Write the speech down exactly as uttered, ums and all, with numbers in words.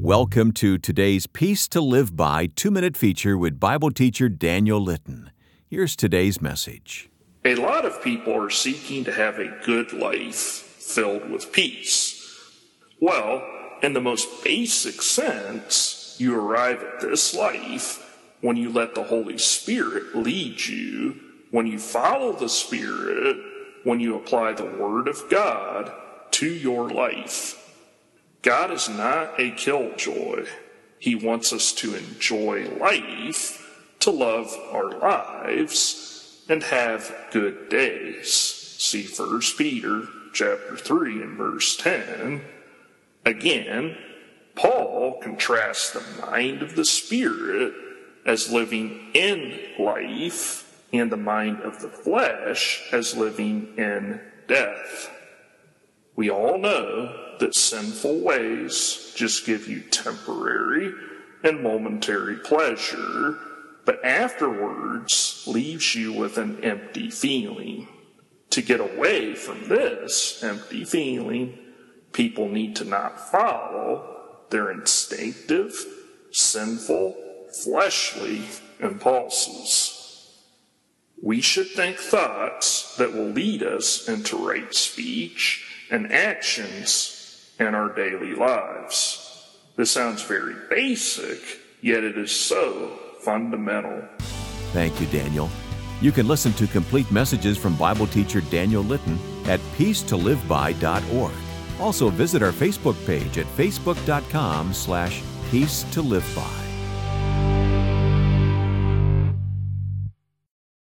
Welcome to today's Peace to Live By two-minute feature with Bible teacher Daniel Litton. Here's today's message. A lot of people are seeking to have a good life filled with peace. Well, in the most basic sense, you arrive at this life when you let the Holy Spirit lead you, when you follow the Spirit, when you apply the Word of God to your life. God is not a killjoy. He wants us to enjoy life, to love our lives, and have good days. See First Peter chapter three and verse ten. Again, Paul contrasts the mind of the Spirit as living in life and the mind of the flesh as living in death. We all know that sinful ways just give you temporary and momentary pleasure, but afterwards leaves you with an empty feeling. To get away from this empty feeling, people need to not follow their instinctive, sinful, fleshly impulses. We should think thoughts that will lead us into right speech and actions in our daily lives. This sounds very basic, yet it is so fundamental. Thank you, Daniel. You can listen to complete messages from Bible teacher Daniel Litton at peace to live by dot org. Also visit our Facebook page at facebook dot com slash peace to live by.